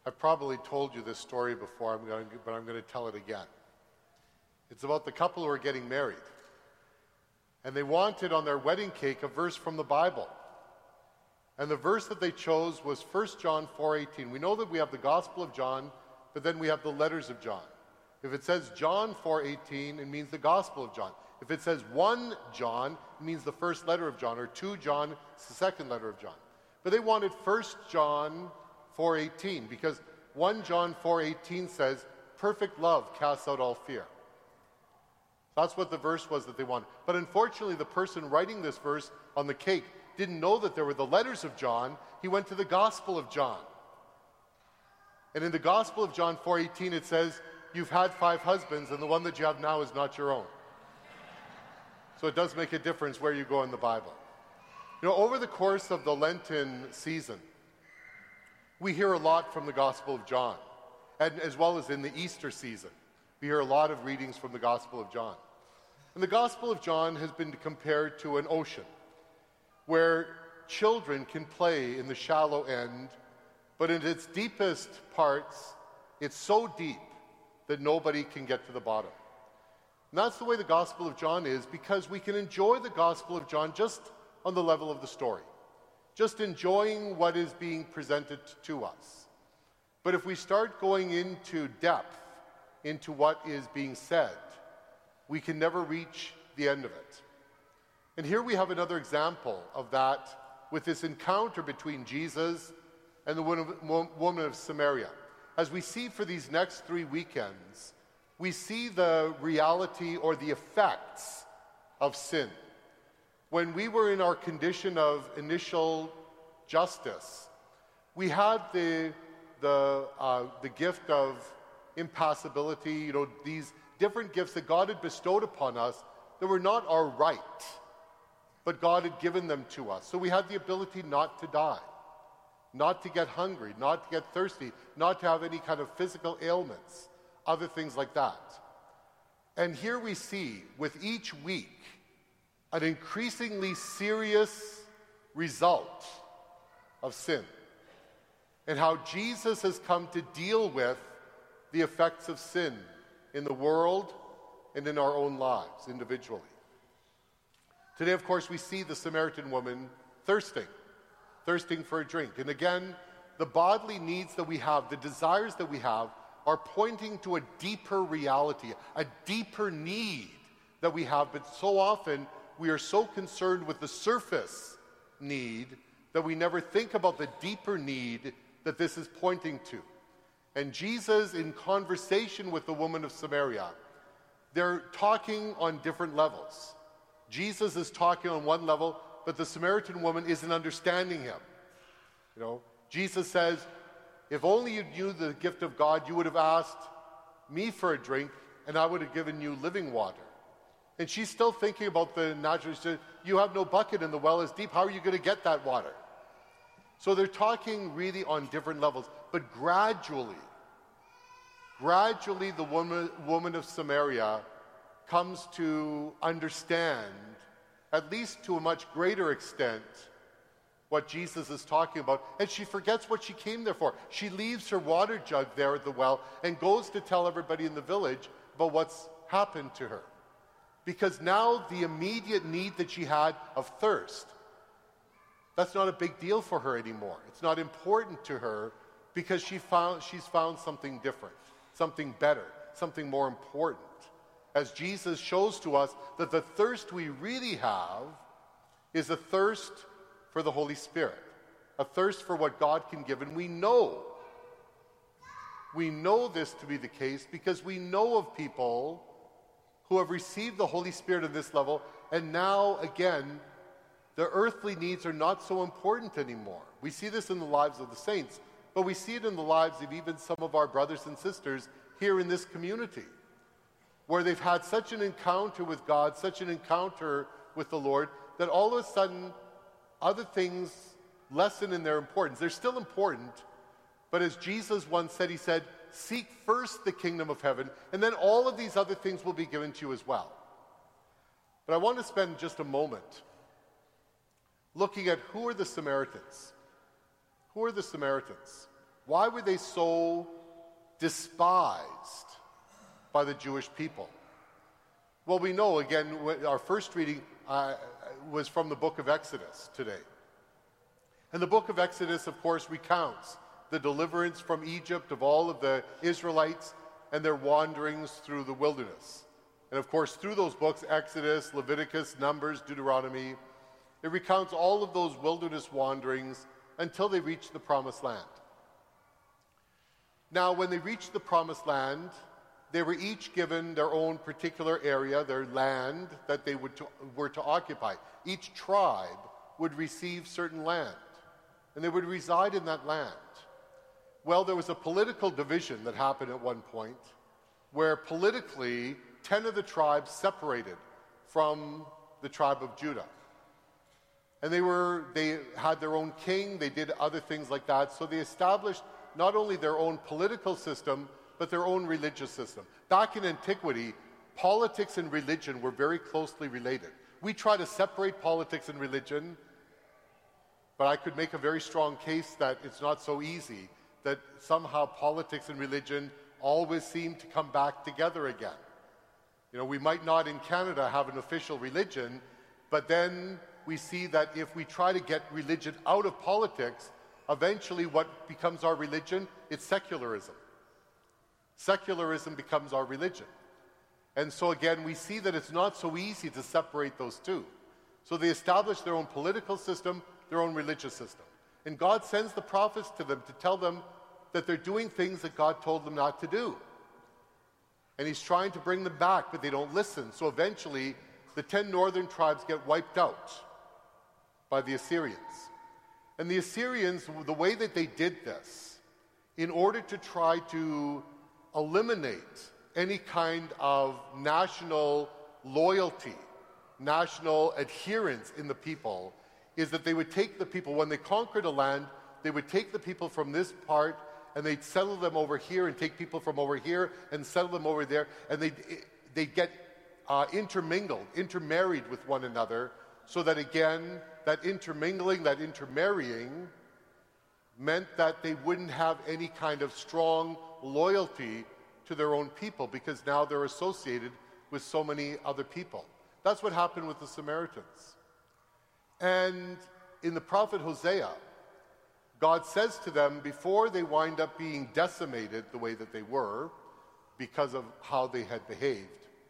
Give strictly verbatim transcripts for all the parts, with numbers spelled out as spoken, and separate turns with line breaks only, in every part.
I've probably told you this story before, I'm going to, but I'm going to tell it again. It's about the couple who are getting married. And they wanted on their wedding cake a verse from the Bible. And the verse that they chose was First John four eighteen. We know that we have the Gospel of John, but then we have the letters of John. If it says John four eighteen, it means the Gospel of John. If it says First John, it means the first letter of John, or Second John, it's the second letter of John. But they wanted First John four eighteen, because First John four eighteen says, perfect love casts out all fear. That's what the verse was that they wanted. But unfortunately, the person writing this verse on the cake didn't know that there were the letters of John. He went to the Gospel of John. And in the Gospel of John four eighteen, it says, you've had five husbands, and the one that you have now is not your own. So it does make a difference where you go in the Bible. You know, over the course of the Lenten season, we hear a lot from the Gospel of John, and as well as in the Easter season. We hear a lot of readings from the Gospel of John. And the Gospel of John has been compared to an ocean where children can play in the shallow end, but in its deepest parts, it's so deep that nobody can get to the bottom. And that's the way the Gospel of John is, because we can enjoy the Gospel of John just on the level of the story, just enjoying what is being presented to us. But if we start going into depth, into what is being said, we can never reach the end of it. And here we have another example of that with this encounter between Jesus and the woman of Samaria. As we see for these next three weekends, we see the reality or the effects of sin. When we were in our condition of initial justice, we had the, the, uh, the gift of impassibility, you know, these different gifts that God had bestowed upon us that were not our right, but God had given them to us. So we had the ability not to die, not to get hungry, not to get thirsty, not to have any kind of physical ailments, other things like that. And here we see, with each week, an increasingly serious result of sin, and how Jesus has come to deal with the effects of sin in the world and in our own lives individually. Today, of course, we see the Samaritan woman thirsting, thirsting for a drink. And again, the bodily needs that we have, the desires that we have, are pointing to a deeper reality, a deeper need that we have. But so often, we are so concerned with the surface need that we never think about the deeper need that this is pointing to. And Jesus, in conversation with the woman of Samaria, they're talking on different levels. Jesus is talking on one level, but the Samaritan woman isn't understanding him. You know, Jesus says, if only you knew the gift of God, you would have asked me for a drink, and I would have given you living water. And she's still thinking about the natural. She said, you have no bucket and the well is deep. How are you going to get that water? So they're talking really on different levels. But gradually, gradually the woman, woman of Samaria comes to understand, at least to a much greater extent, what Jesus is talking about. And she forgets what she came there for. She leaves her water jug there at the well and goes to tell everybody in the village about what's happened to her. Because now the immediate need that she had of thirst, that's not a big deal for her anymore. It's not important to her because she found, she's found something different, something better, something more important. As Jesus shows to us that the thirst we really have is a thirst for the Holy Spirit, a thirst for what God can give. And we know, we know this to be the case because we know of people who have received the Holy Spirit at this level, and now, again, their earthly needs are not so important anymore. We see this in the lives of the saints, but we see it in the lives of even some of our brothers and sisters here in this community, where they've had such an encounter with God, such an encounter with the Lord, that all of a sudden, other things lessen in their importance. They're still important, but as Jesus once said, he said, seek first the kingdom of heaven, and then all of these other things will be given to you as well. But I want to spend just a moment looking at who are the Samaritans. Who are the Samaritans? Why were they so despised by the Jewish people? Well, we know, again, our first reading uh, was from the book of Exodus today. And the book of Exodus, of course, recounts the deliverance from Egypt of all of the Israelites and their wanderings through the wilderness. And of course, through those books, Exodus, Leviticus, Numbers, Deuteronomy, it recounts all of those wilderness wanderings until they reached the Promised Land. Now, when they reached the Promised Land, they were each given their own particular area, their land that they would to, were to occupy. Each tribe would receive certain land, and they would reside in that land. Well, there was a political division that happened at one point, where politically, ten of the tribes separated from the tribe of Judah. And they were they had their own king, they did other things like that, so they established not only their own political system, but their own religious system. Back in antiquity, politics and religion were very closely related. We try to separate politics and religion, but I could make a very strong case that it's not so easy, that somehow politics and religion always seem to come back together again. You know, we might not in Canada have an official religion, but then we see that if we try to get religion out of politics, eventually what becomes our religion? It's secularism. Secularism becomes our religion. And so again, we see that it's not so easy to separate those two. So they establish their own political system, their own religious system. And God sends the prophets to them to tell them that they're doing things that God told them not to do. And he's trying to bring them back, but they don't listen. So eventually, the ten northern tribes get wiped out by the Assyrians. And the Assyrians, the way that they did this, in order to try to eliminate any kind of national loyalty, national adherence in the people, is that they would take the people, when they conquered a land, they would take the people from this part and they'd settle them over here and take people from over here and settle them over there, and they'd, they'd get uh, intermingled, intermarried with one another, so that again, that intermingling, that intermarrying meant that they wouldn't have any kind of strong loyalty to their own people, because now they're associated with so many other people. That's what happened with the Samaritans. And in the prophet Hosea, God says to them, before they wind up being decimated the way that they were, because of how they had behaved,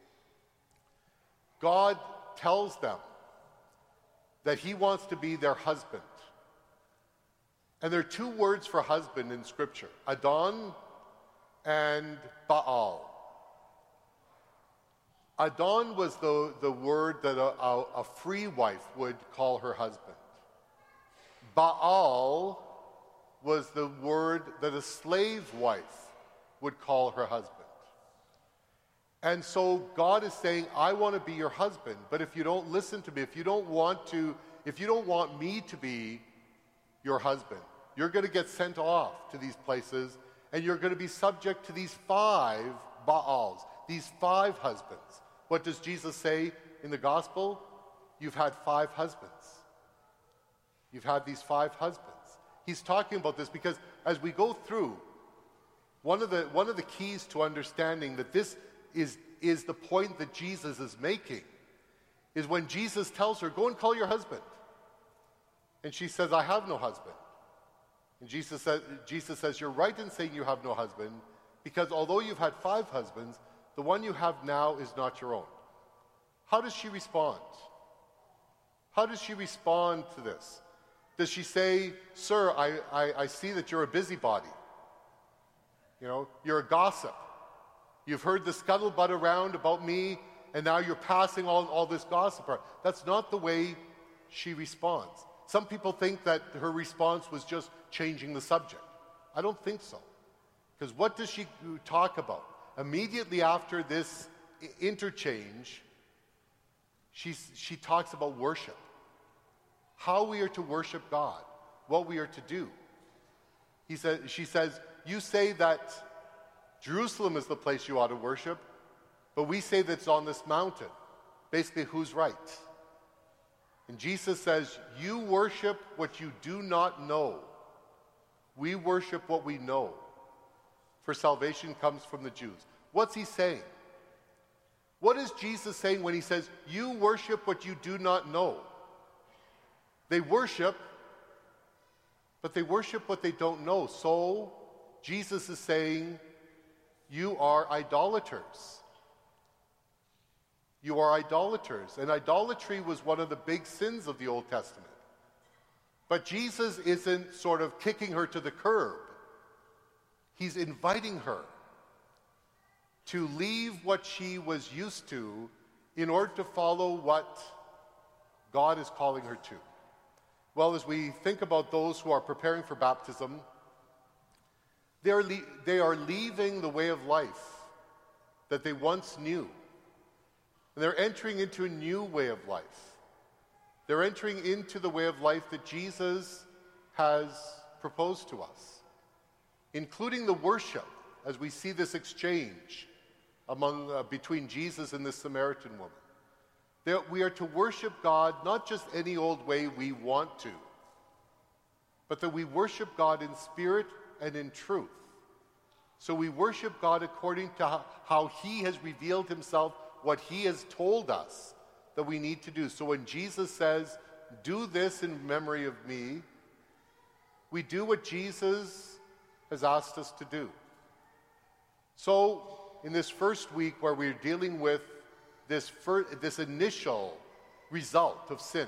God tells them that he wants to be their husband. And there are two words for husband in Scripture, Adon and Baal. Adon was the, the word that a, a, a free wife would call her husband. Baal was the word that a slave wife would call her husband. And so God is saying, I want to be your husband, but if you don't listen to me, if you don't want to, if you don't want me to be your husband, you're going to get sent off to these places, and you're going to be subject to these five Baals, these five husbands. What does Jesus say in the gospel? You've had five husbands. You've had these five husbands. He's talking about this because as we go through, one of the, one of the keys to understanding that this is, is the point that Jesus is making is when Jesus tells her, go and call your husband. And she says, I have no husband. And Jesus says, Jesus says, you're right in saying you have no husband, because although you've had five husbands, the one you have now is not your own. How does she respond? How does she respond to this? Does she say, sir, I, I, I see that you're a busybody. You know, you're a gossip. You've heard the scuttlebutt around about me, and now you're passing all, all this gossip around. That's not the way she responds. Some people think that her response was just changing the subject. I don't think so. Because what does she talk about? Immediately after this interchange, she, she talks about worship. How we are to worship God, what we are to do. He says, she says, you say that Jerusalem is the place you ought to worship, but we say that it's on this mountain. Basically, who's right? And Jesus says, you worship what you do not know. We worship what we know, for salvation comes from the Jews. What's he saying? What is Jesus saying when he says, you worship what you do not know? They worship, but they worship what they don't know. So Jesus is saying, you are idolaters. You are idolaters. And idolatry was one of the big sins of the Old Testament. But Jesus isn't sort of kicking her to the curb. He's inviting her to leave what she was used to in order to follow what God is calling her to. Well, as we think about those who are preparing for baptism, they are, le- they are leaving the way of life that they once knew. And they're entering into a new way of life. They're entering into the way of life that Jesus has proposed to us, including the worship, as we see this exchange among uh, between Jesus and this Samaritan woman. That we are to worship God not just any old way we want to, but that we worship God in spirit and in truth. So we worship God according to how He has revealed Himself, what He has told us that we need to do. So when Jesus says, do this in memory of me, we do what Jesus has asked us to do. So in this first week where we're dealing with this, fir- this initial result of sin,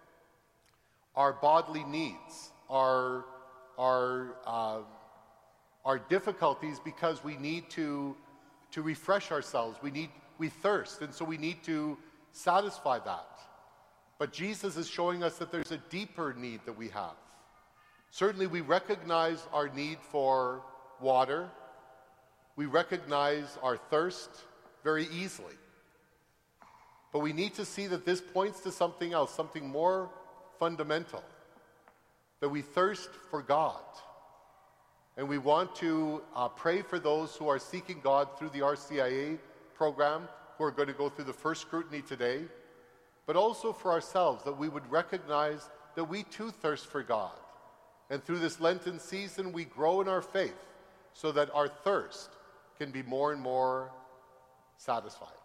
our bodily needs, our, our, uh, our difficulties because we need to, to refresh ourselves, we, need, we thirst, and so we need to satisfy that. But Jesus is showing us that there's a deeper need that we have. Certainly we recognize our need for water. We recognize our thirst very easily. But we need to see that this points to something else, something more fundamental. That we thirst for God. And we want to uh, pray for those who are seeking God through the R C I A program, who are going to go through the first scrutiny today, but also for ourselves, that we would recognize that we too thirst for God. And through this Lenten season, we grow in our faith so that our thirst can be more and more satisfied.